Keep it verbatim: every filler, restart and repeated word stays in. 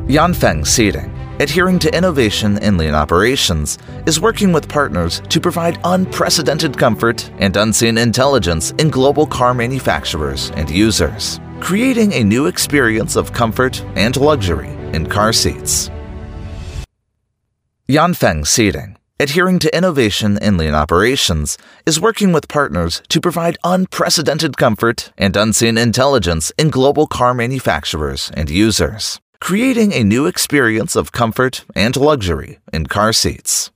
Yanfeng Seating, adhering to innovation in lean operations, is working with partners to provide unprecedented comfort and unseen intelligence in global car manufacturers and users, creating a new experience of comfort and luxury in car seats. Yanfeng Seating, adhering to innovation in lean operations, is working with partners to provide unprecedented comfort and unseen intelligence in global car manufacturers and users, creating a new experience of comfort and luxury in car seats.